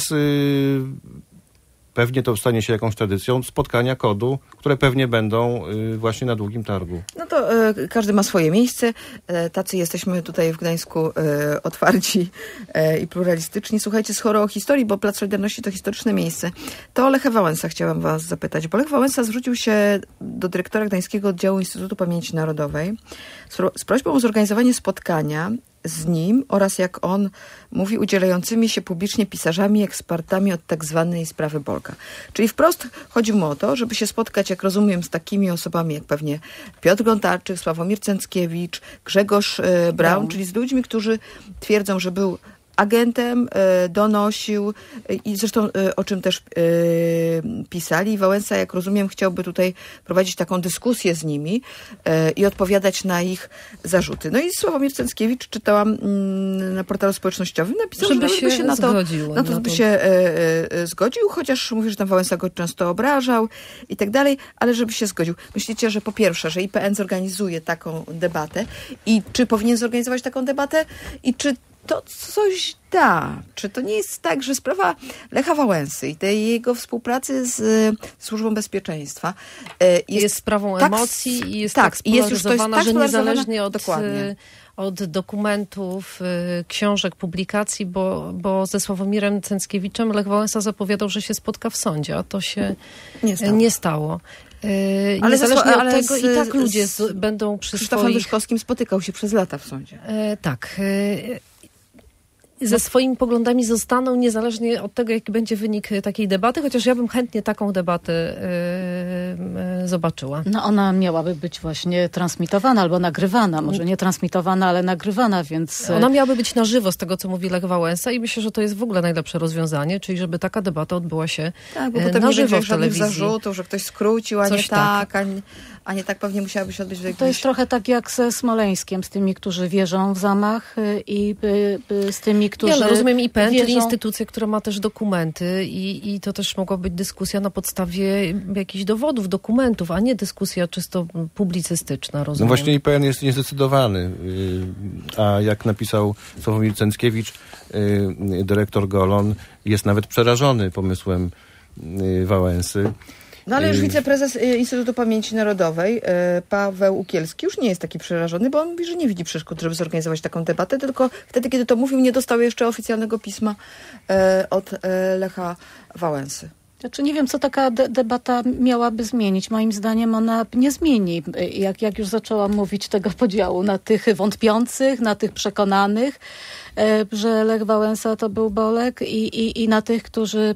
pewnie to stanie się jakąś tradycją spotkania KOD-u, które pewnie będą właśnie na Długim Targu. No to każdy ma swoje miejsce. Tacy jesteśmy tutaj w Gdańsku otwarci i pluralistyczni. Słuchajcie, skoro o historii, bo Plac Solidarności to historyczne miejsce, to o Lecha Wałęsa chciałam was zapytać, bo Lech Wałęsa zwrócił się do dyrektora Gdańskiego Oddziału Instytutu Pamięci Narodowej z prośbą o zorganizowanie spotkania z nim oraz, jak on mówi, udzielającymi się publicznie pisarzami, ekspertami od tak zwanej sprawy Bolka. Czyli wprost chodzi mu o to, żeby się spotkać, jak rozumiem, z takimi osobami jak pewnie Piotr Gontarczyk, Sławomir Cęckiewicz, Grzegorz Braun, czyli z ludźmi, którzy twierdzą, że był agentem, donosił i zresztą o czym też pisali. Wałęsa, jak rozumiem, chciałby tutaj prowadzić taką dyskusję z nimi i odpowiadać na ich zarzuty. No i Sławomir Cęckiewicz, czytałam na portalu społecznościowym, napisał, żeby się na to zgodził, chociaż mówi, że tam Wałęsa go często obrażał i tak dalej, ale żeby się zgodził. Myślicie, że po pierwsze, że IPN zorganizuje taką debatę i czy powinien zorganizować taką debatę i czy to coś da? Czy to nie jest tak, że sprawa Lecha Wałęsy i tej jego współpracy z Służbą Bezpieczeństwa jest sprawą emocji i jest tak spolaryzowana, że niezależnie od dokumentów, książek, publikacji, bo ze Sławomirem Cęckiewiczem Lech Wałęsa zapowiadał, że się spotka w sądzie, a to się nie stało. Ale niezależnie od tego i tak ludzie będą przy Krzysztofem Wyszkowskim spotykał się przez lata w sądzie. Tak. Ze swoimi poglądami zostaną, niezależnie od tego, jaki będzie wynik takiej debaty, chociaż ja bym chętnie taką debatę zobaczyła. No ona miałaby być właśnie transmitowana albo nagrywana. Może nie transmitowana, ale nagrywana, więc... Ona miałaby być na żywo z tego, co mówi Lech Wałęsa i myślę, że to jest w ogóle najlepsze rozwiązanie, czyli żeby taka debata odbyła się na żywo w telewizji. Zarzutów, że ktoś skrócił, a nie tak pewnie musiałaby się odbyć. To jest trochę tak jak ze Smoleńskiem, z tymi, którzy wierzą w zamach i z tymi, którzy rozumiem IPN, czyli instytucja, która ma też dokumenty i to też mogła być dyskusja na podstawie jakichś dowodów, dokumentów, a nie dyskusja czysto publicystyczna, rozumiem. No właśnie IPN jest niezdecydowany, a jak napisał Sławomir Cęckiewicz, dyrektor Golon jest nawet przerażony pomysłem Wałęsy. No ale już wiceprezes Instytutu Pamięci Narodowej, Paweł Ukielski, już nie jest taki przerażony, bo on mówi, że nie widzi przeszkód, żeby zorganizować taką debatę, tylko wtedy, kiedy to mówił, nie dostał jeszcze oficjalnego pisma od Lecha Wałęsy. Znaczy nie wiem, co taka debata miałaby zmienić. Moim zdaniem ona nie zmieni. Jak już zaczęłam mówić, tego podziału na tych wątpiących, na tych przekonanych, że Lech Wałęsa to był Bolek i na tych, którzy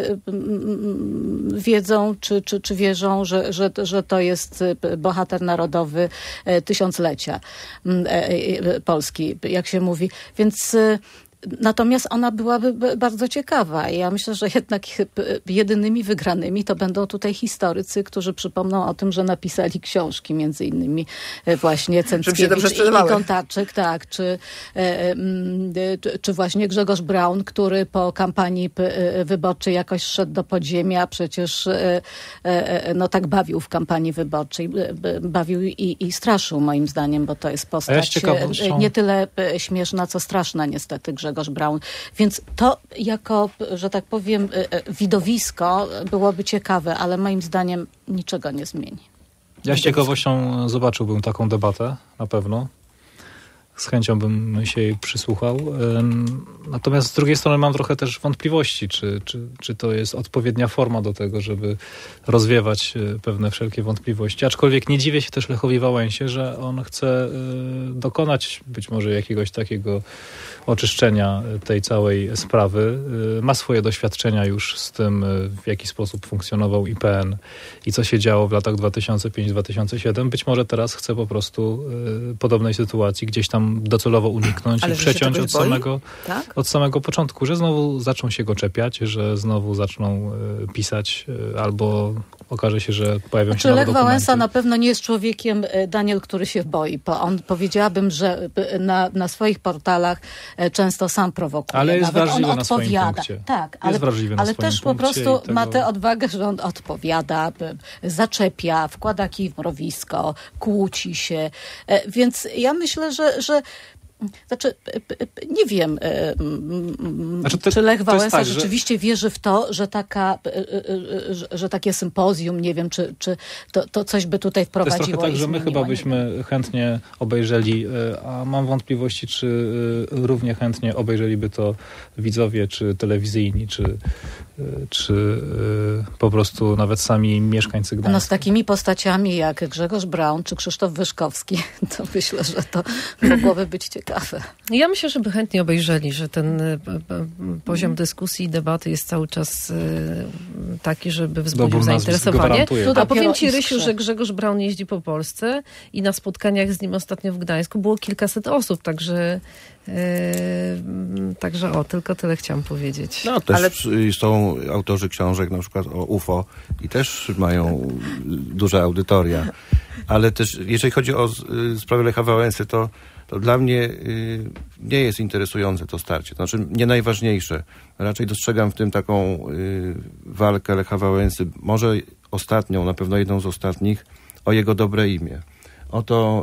wiedzą, czy wierzą, że to jest bohater narodowy tysiąclecia Polski, jak się mówi. Więc natomiast ona byłaby bardzo ciekawa. Ja myślę, że jednak jedynymi wygranymi to będą tutaj historycy, którzy przypomną o tym, że napisali książki, między innymi właśnie Cęckiewicz i Gontarczyk, tak, czy właśnie Grzegorz Braun, który po kampanii wyborczej jakoś szedł do podziemia, przecież no tak bawił w kampanii wyborczej. Bawił i straszył, moim zdaniem, bo to jest postać nie tyle śmieszna, co straszna niestety, Grzegorz Braun. Więc to jako, że tak powiem, widowisko byłoby ciekawe, ale moim zdaniem niczego nie zmieni. Ja z ciekawością zobaczyłbym taką debatę, na pewno. Z chęcią bym się jej przysłuchał. Natomiast z drugiej strony mam trochę też wątpliwości, czy to jest odpowiednia forma do tego, żeby rozwiewać pewne wszelkie wątpliwości. Aczkolwiek nie dziwię się też Lechowi Wałęsie, że on chce dokonać być może jakiegoś takiego oczyszczenia tej całej sprawy. Ma swoje doświadczenia już z tym, w jaki sposób funkcjonował IPN i co się działo w latach 2005-2007. Być może teraz chce po prostu podobnej sytuacji gdzieś tam docelowo uniknąć i przeciąć od samego początku, że znowu zaczną się go czepiać, że znowu zaczną pisać albo okaże się, że pojawią się nowe Lech dokumenty. Wałęsa na pewno nie jest człowiekiem, Daniel, który się boi, bo on, powiedziałabym, że na swoich portalach często sam prowokuje. Ale jest nawet wrażliwy on na swoim odpowiada. punkcie. Tak, ale też po prostu ma tę odwagę, że on odpowiada, zaczepia, wkłada kij w mrowisko, kłóci się. Więc ja myślę, że znaczy, nie wiem, czy Lech Wałęsa rzeczywiście wierzy w to, że takie sympozjum, nie wiem, czy to coś by tutaj wprowadziło. To jest trochę tak, że my chyba byśmy chętnie obejrzeli, a mam wątpliwości, czy równie chętnie obejrzeliby to widzowie, czy telewizyjni, czy po prostu nawet sami mieszkańcy Gdańska. No z takimi postaciami jak Grzegorz Braun czy Krzysztof Wyszkowski, to myślę, że to mogłoby być ciekawe. Ja myślę, żeby chętnie obejrzeli, że ten poziom dyskusji i debaty jest cały czas taki, żeby wzbudził zainteresowanie. A powiem ci, Rysiu, że Grzegorz Braun jeździ po Polsce i na spotkaniach z nim ostatnio w Gdańsku było kilkaset osób, także tylko tyle chciałam powiedzieć. No też są autorzy książek na przykład o UFO i też mają duże audytoria. Ale też jeżeli chodzi o sprawę Lecha Wałęsy, to dla mnie nie jest interesujące to starcie. To znaczy nie najważniejsze. Raczej dostrzegam w tym taką walkę Lecha Wałęsy, może ostatnią, na pewno jedną z ostatnich, o jego dobre imię. O to,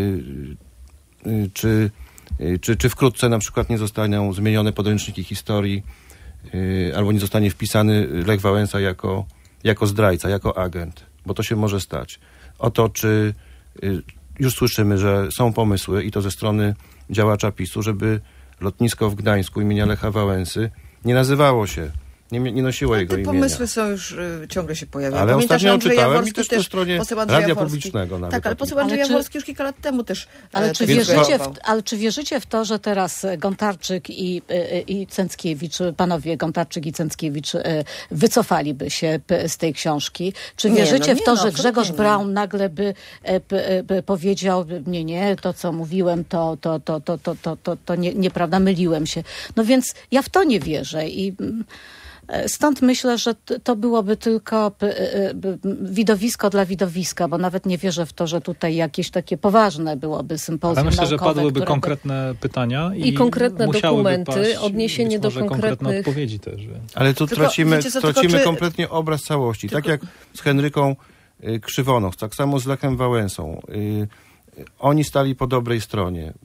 czy wkrótce na przykład nie zostaną zmienione podręczniki historii, albo nie zostanie wpisany Lech Wałęsa jako zdrajca, jako agent, bo to się może stać. O to, czy już słyszymy, że są pomysły i to ze strony działacza PiS-u, żeby lotnisko w Gdańsku imienia Lecha Wałęsy nie nazywało się, nie nosiło jego imienia. Te pomysły są już, ciągle się pojawiają. Ale ostatnio czytałem i też na stronie Radia Publicznego nawet. Tak, ale poseł Andrzej Jaworski już kilka lat temu też... Ale czy wierzycie w to, że teraz Gontarczyk i Cęckiewicz, panowie Gontarczyk i Cęckiewicz wycofaliby się z tej książki? Czy wierzycie w to, że Grzegorz Braun nagle by powiedział, nie, to co mówiłem, to nieprawda, myliłem się. No więc ja w to nie wierzę i... Stąd myślę, że to byłoby tylko widowisko dla widowiska, bo nawet nie wierzę w to, że tutaj jakieś takie poważne byłoby sympozjum naukowe. Ale myślę, że padłyby konkretne pytania i konkretne dokumenty, odniesienie do konkretne odpowiedzi też. Ale tu tracimy kompletnie obraz całości. Tak jak z Henryką Krzywonos, tak samo z Lechem Wałęsą. Oni stali po dobrej stronie.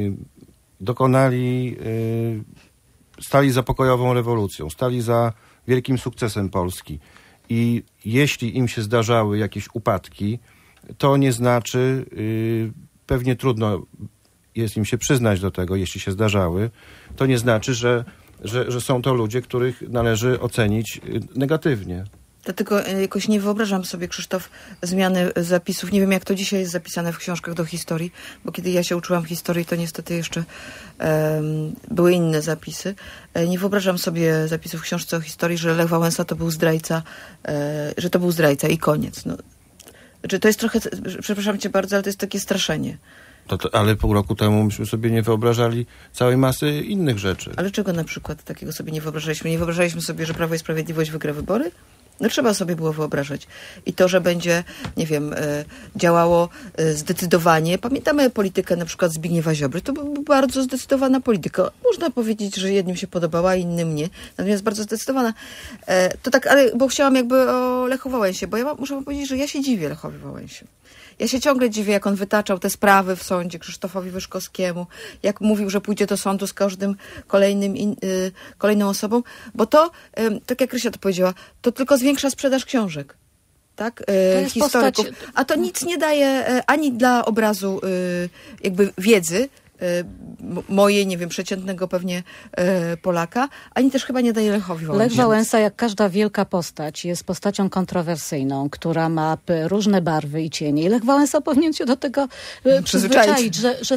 Stali za pokojową rewolucją, stali za wielkim sukcesem Polski. I jeśli im się zdarzały jakieś upadki, to nie znaczy, pewnie trudno jest im się przyznać do tego, jeśli się zdarzały, to nie znaczy, że że są to ludzie, których należy ocenić negatywnie. Dlatego jakoś nie wyobrażam sobie, Krzysztof, zmiany zapisów. Nie wiem, jak to dzisiaj jest zapisane w książkach do historii, bo kiedy ja się uczyłam historii, to niestety jeszcze były inne zapisy. Nie wyobrażam sobie zapisów w książce o historii, że Lech Wałęsa to był zdrajca, że to był zdrajca i koniec. No, znaczy, to jest trochę, przepraszam cię bardzo, ale to jest takie straszenie. Ale pół roku temu myśmy sobie nie wyobrażali całej masy innych rzeczy. Ale czego na przykład takiego sobie nie wyobrażaliśmy? Nie wyobrażaliśmy sobie, że Prawo i Sprawiedliwość wygra wybory? No trzeba sobie było wyobrażać. I to, że będzie, nie wiem, działało zdecydowanie. Pamiętamy politykę na przykład Zbigniewa Ziobry. To była bardzo zdecydowana polityka. Można powiedzieć, że jednym się podobała, innym nie. Natomiast bardzo zdecydowana. To tak, ale bo chciałam jakby o Lechu Wałęsie, bo ja muszę wam powiedzieć, że ja się dziwię Lechowi Wałęsie. Ja się ciągle dziwię, jak on wytaczał te sprawy w sądzie Krzysztofowi Wyszkowskiemu, jak mówił, że pójdzie do sądu z każdym kolejną osobą, bo to, tak jak Krysia to powiedziała, to tylko zwiększa sprzedaż książek, tak? Historyków. A to nic nie daje ani dla obrazu jakby wiedzy, mojej, nie wiem, przeciętnego pewnie Polaka, ani też chyba nie daje Lechowi Wałęsie. Lech Wałęsa, jak każda wielka postać, jest postacią kontrowersyjną, która ma różne barwy i cienie. I Lech Wałęsa powinien się do tego przyzwyczaić,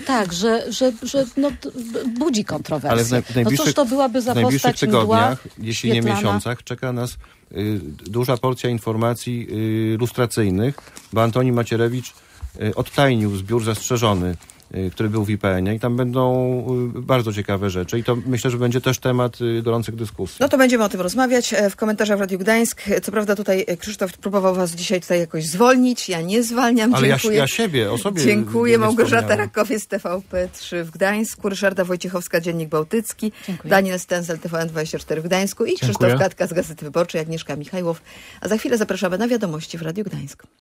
że budzi kontrowersje. Ale cóż to byłaby za postać tygodniach, jeśli nie miesiącach, czeka nas duża porcja informacji lustracyjnych, bo Antoni Macierewicz odtajnił zbiór zastrzeżony, który był w IPN-ie i tam będą bardzo ciekawe rzeczy i to myślę, że będzie też temat gorących dyskusji. No to będziemy o tym rozmawiać w komentarzach w Radiu Gdańsk. Co prawda tutaj Krzysztof próbował was dzisiaj tutaj jakoś zwolnić. Ja nie zwalniam. Ale dziękuję. ja o sobie dziękuję. Małgorzata Rakowiec, TVP3 w Gdańsku, Ryszarda Wojciechowska, Dziennik Bałtycki, dziękuję. Daniel Stenzel, TVN24 w Gdańsku i Krzysztof Katka z Gazety Wyborczej, Agnieszka Michajłow. A za chwilę zapraszamy na wiadomości w Radiu Gdańsk.